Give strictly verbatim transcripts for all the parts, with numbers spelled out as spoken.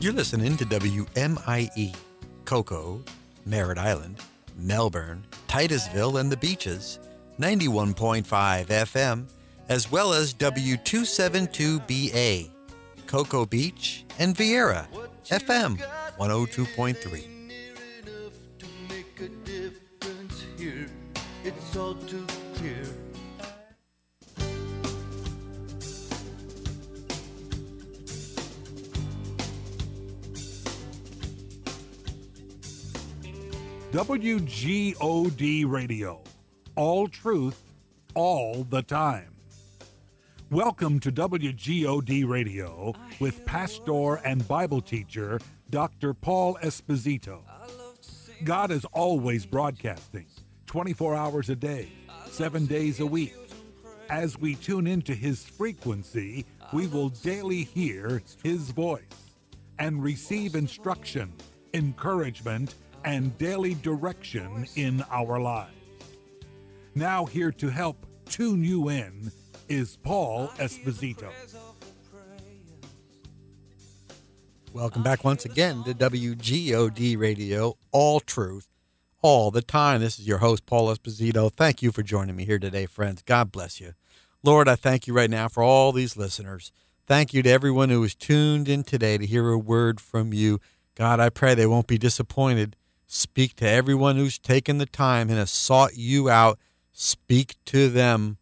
You're listening to W M I E, Cocoa, Merritt Island, Melbourne, Titusville, and the Beaches, ninety-one point five F M, as well as W two seventy-two B A, Cocoa Beach, and Vieira, F M one oh two point three. It's all too clear. W G O D Radio, all truth, all the time. Welcome to W G O D Radio with pastor and Bible teacher Doctor Paul Esposito. God is always broadcasting, twenty-four hours a day, seven days a week. As we tune into his frequency, we will daily hear his voice and receive instruction, encouragement, and daily direction in our lives. Now here to help tune you in is Paul Esposito. Welcome back once again to W G O D Radio, all truth, all the time. This is your host, Paul Esposito. Thank you for joining me here today, friends. God bless you. Lord, I thank you right now for all these listeners. Thank you to everyone who is tuned in today to hear a word from you. God, I pray they won't be disappointed. Speak to everyone who's taken the time and has sought you out. Speak to them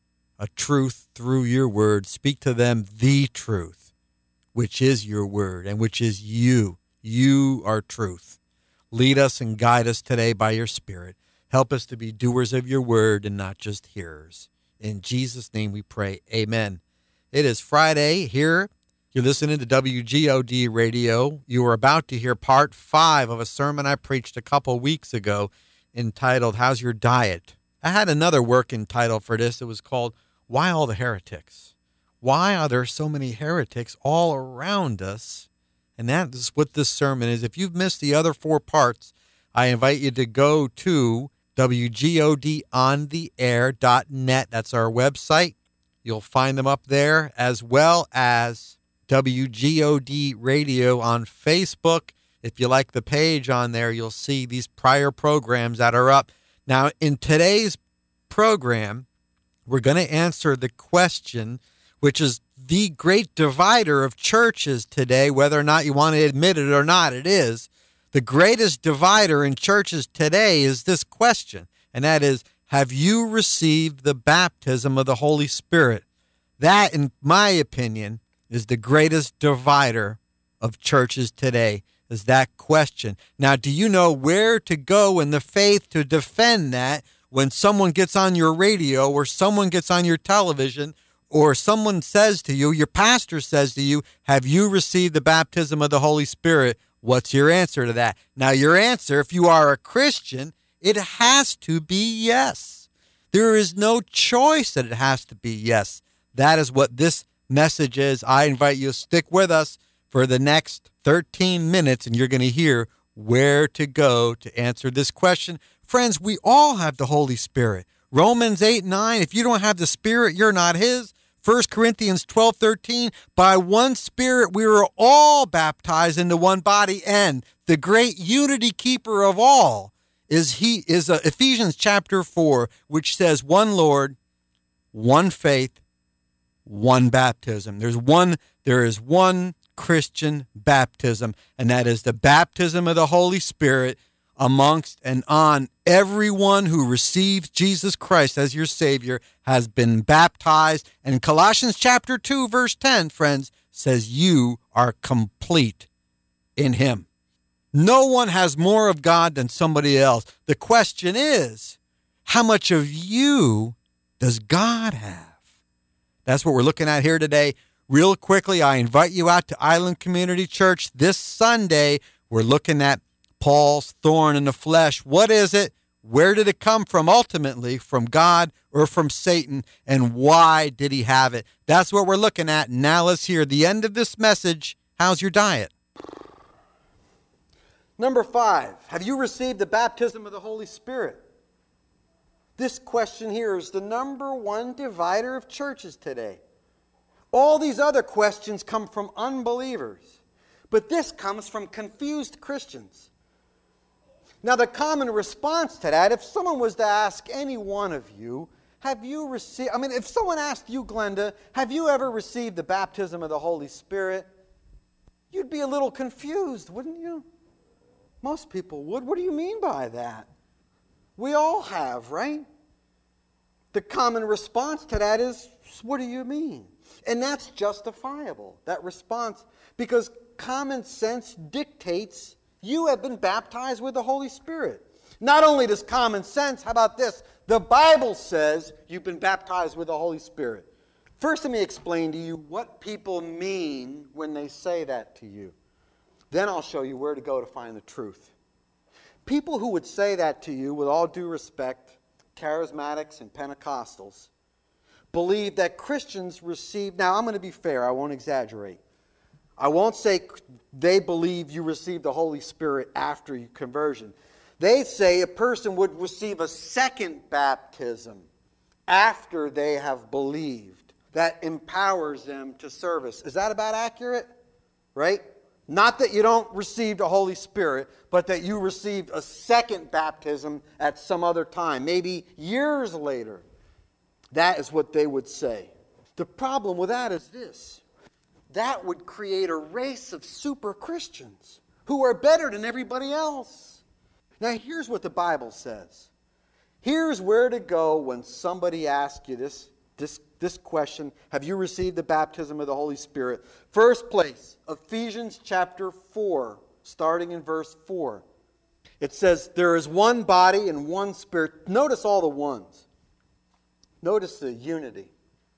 a truth through your word. Speak to them the truth, which is your word and which is you. You are truth. Lead us and guide us today by your Spirit. Help us to be doers of your word and not just hearers. In Jesus' name we pray. Amen. It is Friday here. You're listening to W G O D Radio. You are about to hear part five of a sermon I preached a couple weeks ago entitled, How's Your Diet? I had another working title for this. It was called, Why All the Heretics? Why are there so many heretics all around us? And that is what this sermon is. If you've missed the other four parts, I invite you to go to W G O D on the air dot net. That's our website. You'll find them up there, as well as W G O D Radio on Facebook. If you like the page on there, you'll see these prior programs that are up. Now, in today's program, we're going to answer the question, which is the great divider of churches today, whether or not you want to admit it or not, it is. The greatest divider in churches today is this question, and that is, have you received the baptism of the Holy Spirit? That, in my opinion, is the greatest divider of churches today, is that question. Now, do you know where to go in the faith to defend that when someone gets on your radio or someone gets on your television or someone says to you, your pastor says to you, have you received the baptism of the Holy Spirit? What's your answer to that? Now, your answer, if you are a Christian, it has to be yes. There is no choice that it has to be yes. That is what this message is. I invite you to stick with us for the next thirteen minutes, and you're going to hear where to go to answer this question. Friends, we all have the Holy Spirit. Romans eight nine, if you don't have the Spirit, you're not his. First Corinthians twelve thirteen, by one Spirit we were all baptized into one body, and the great unity keeper of all is he is uh, Ephesians chapter four, which says one Lord, one faith, one baptism. There's one, there is one Christian baptism, and that is the baptism of the Holy Spirit amongst and on everyone who receives Jesus Christ as your Savior has been baptized. And Colossians chapter two, verse ten, friends, says you are complete in him. No one has more of God than somebody else. The question is, how much of you does God have? That's what we're looking at here today. Real quickly, I invite you out to Island Community Church this Sunday. We're looking at Paul's thorn in the flesh. What is it? Where did it come from ultimately? From God or from Satan? And why did he have it? That's what we're looking at. Now let's hear the end of this message. How's your diet? Number five, have you received the baptism of the Holy Spirit? This question here is the number one divider of churches today. All these other questions come from unbelievers. But this comes from confused Christians. Now, the common response to that, if someone was to ask any one of you, have you received, I mean, if someone asked you, Glenda, have you ever received the baptism of the Holy Spirit? You'd be a little confused, wouldn't you? Most people would. What do you mean by that? We all have, right? The common response to that is, what do you mean? And that's justifiable, that response, because common sense dictates you have been baptized with the Holy Spirit. Not only does common sense, how about this? The Bible says you've been baptized with the Holy Spirit. First, let me explain to you what people mean when they say that to you. Then I'll show you where to go to find the truth. People who would say that to you, with all due respect, charismatics and Pentecostals, believe that Christians receive, now I'm going to be fair, I won't exaggerate. I won't say they believe you receive the Holy Spirit after your conversion. They say a person would receive a second baptism after they have believed. That empowers them to service. Is that about accurate? Right? Not that you don't receive the Holy Spirit, but that you received a second baptism at some other time, maybe years later. That is what they would say. The problem with that is this. That would create a race of super Christians who are better than everybody else. Now, here's what the Bible says. Here's where to go when somebody asks you this, this, this question. Have you received the baptism of the Holy Spirit? First place, Ephesians chapter four, starting in verse four. It says, there is one body and one Spirit. Notice all the ones. Notice the unity.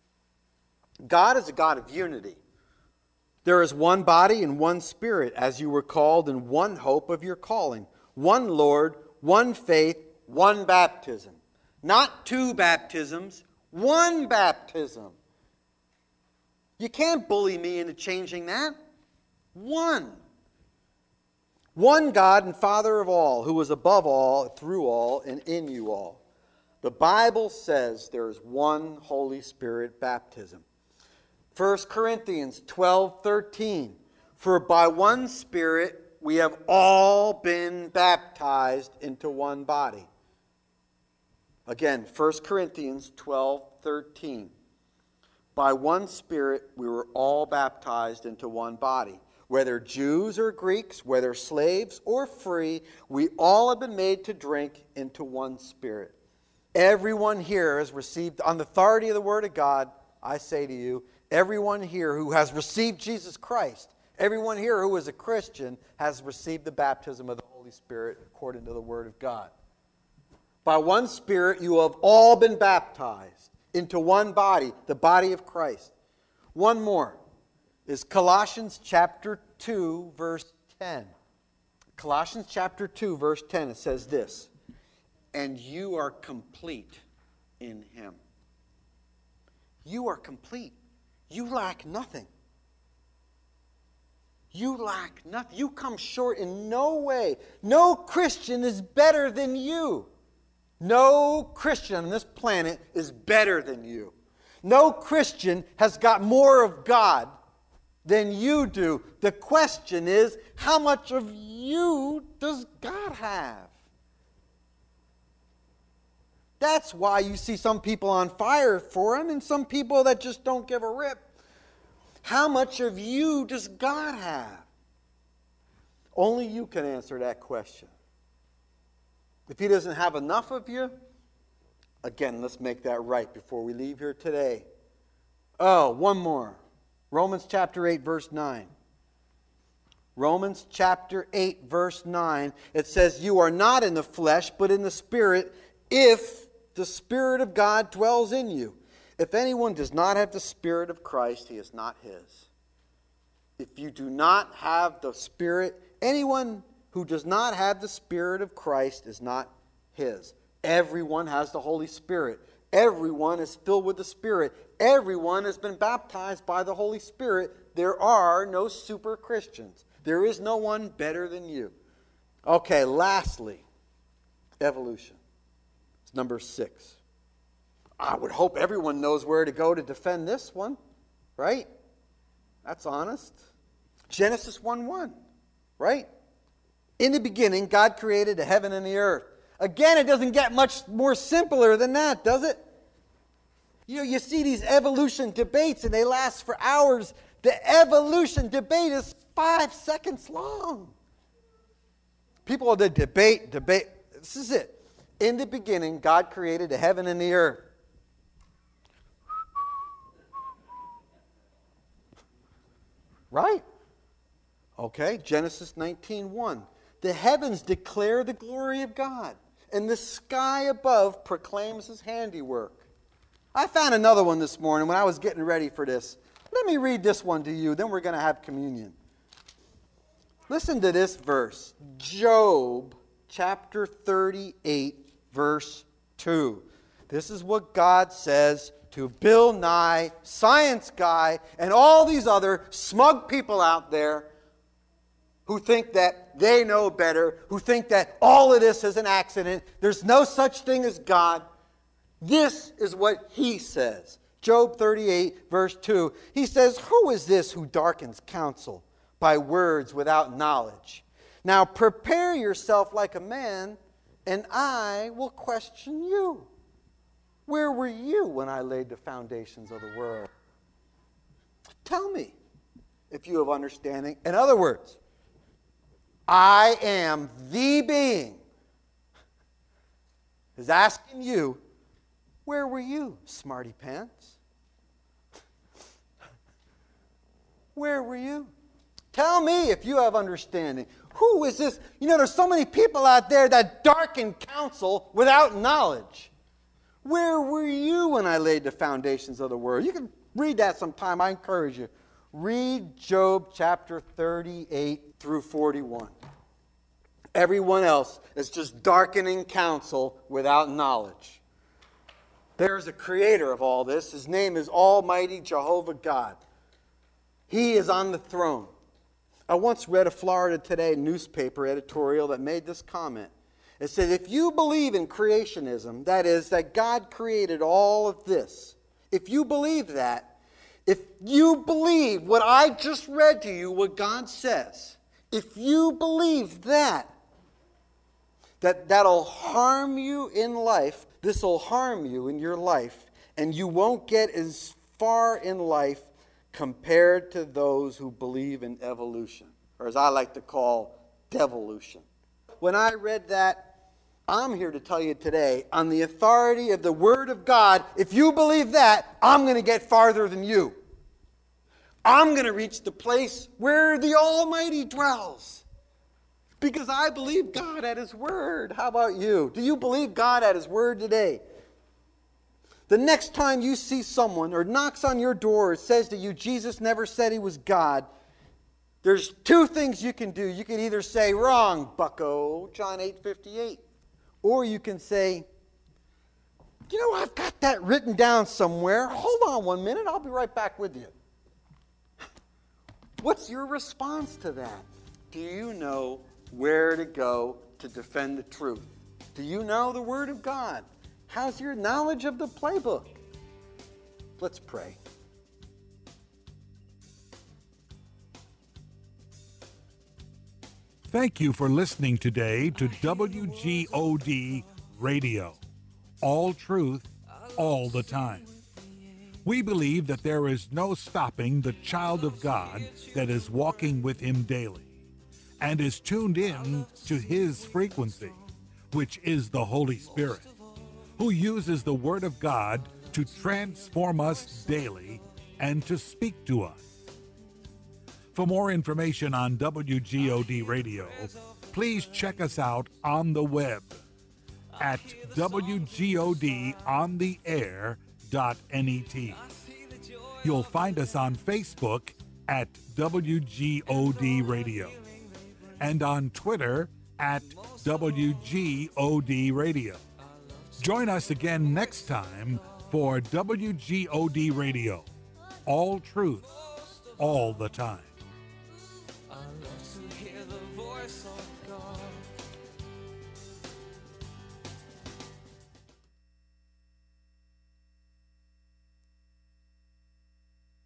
God is a God of unity. There is one body and one Spirit, as you were called, in one hope of your calling. One Lord, one faith, one baptism. Not two baptisms, one baptism. You can't bully me into changing that. One. One God and Father of all, who is above all, through all, and in you all. The Bible says there is one Holy Spirit baptism. First Corinthians twelve thirteen. For by one Spirit we have all been baptized into one body. Again, First Corinthians twelve thirteen. By one Spirit we were all baptized into one body. Whether Jews or Greeks, whether slaves or free, we all have been made to drink into one Spirit. Everyone here has received, on the authority of the Word of God, I say to you, everyone here who has received Jesus Christ, everyone here who is a Christian has received the baptism of the Holy Spirit according to the Word of God. By one Spirit you have all been baptized into one body, the body of Christ. One more is Colossians chapter two, verse ten. Colossians chapter two, verse ten, it says this, and you are complete in Him. You are complete. You lack nothing. You lack nothing. You come short in no way. No Christian is better than you. No Christian on this planet is better than you. No Christian has got more of God than you do. The question is, how much of you does God have? That's why you see some people on fire for Him and some people that just don't give a rip. How much of you does God have? Only you can answer that question. If He doesn't have enough of you, again, let's make that right before we leave here today. Oh, one more. Romans chapter eight, verse nine. Romans chapter eight, verse nine. It says, you are not in the flesh, but in the Spirit, if the Spirit of God dwells in you. If anyone does not have the Spirit of Christ, he is not His. If you do not have the Spirit, anyone who does not have the Spirit of Christ is not His. Everyone has the Holy Spirit. Everyone is filled with the Spirit. Everyone has been baptized by the Holy Spirit. There are no super Christians. There is no one better than you. Okay, lastly, evolution. It's number six. I would hope everyone knows where to go to defend this one, right? That's honest. Genesis one one, right? In the beginning, God created the heaven and the earth. Again, it doesn't get much more simpler than that, does it? You know, you see these evolution debates and they last for hours. The evolution debate is five seconds long. People that debate, debate. This is it. In the beginning, God created the heaven and the earth. Right? Okay, Genesis nineteen one. The heavens declare the glory of God, and the sky above proclaims his handiwork. I found another one this morning when I was getting ready for this. Let me read this one to you, then we're going to have communion. Listen to this verse. Job chapter thirty-eight, verse two. This is what God says to Bill Nye, science guy, and all these other smug people out there who think that they know better, who think that all of this is an accident. There's no such thing as God. This is what he says. Job thirty-eight, verse two. He says, "Who is this who darkens counsel by words without knowledge? Now prepare yourself like a man, and I will question you. Where were you when I laid the foundations of the world? Tell me if you have understanding." In other words, I am the being is asking you, where were you, smarty pants? Where were you? Tell me if you have understanding. Who is this? You know, there's so many people out there that darken counsel without knowledge. Where were you when I laid the foundations of the world? You can read that sometime. I encourage you. Read Job chapter thirty-eight through forty-one. Everyone else is just darkening counsel without knowledge. There's a creator of all this. His name is Almighty Jehovah God. He is on the throne. I once read a Florida Today newspaper editorial that made this comment. It said, if you believe in creationism, that is, that God created all of this, if you believe that, if you believe what I just read to you, what God says, if you believe that, that that'll harm you in life, this will harm you in your life, and you won't get as far in life compared to those who believe in evolution, or as I like to call, devolution. When I read that, I'm here to tell you today, on the authority of the Word of God, if you believe that, I'm going to get farther than you. I'm going to reach the place where the Almighty dwells. Because I believe God at His Word. How about you? Do you believe God at His Word today? The next time you see someone or knocks on your door or says to you, Jesus never said He was God, there's two things you can do. You can either say, wrong, bucko, John eight fifty-eight. Or you can say, you know, I've got that written down somewhere. Hold on one minute. I'll be right back with you. What's your response to that? Do you know where to go to defend the truth? Do you know the Word of God? How's your knowledge of the playbook? Let's pray. Thank you for listening today to W G O D Radio. All truth, all the time. We believe that there is no stopping the child of God that is walking with Him daily and is tuned in to His frequency, which is the Holy Spirit, who uses the Word of God to transform us daily and to speak to us. For more information on W G O D Radio, please check us out on the web at w g o d on the air dot net. You'll find us on Facebook at W G O D Radio and on Twitter at W G O D Radio. Join us again next time for W G O D Radio. All truth, all the time.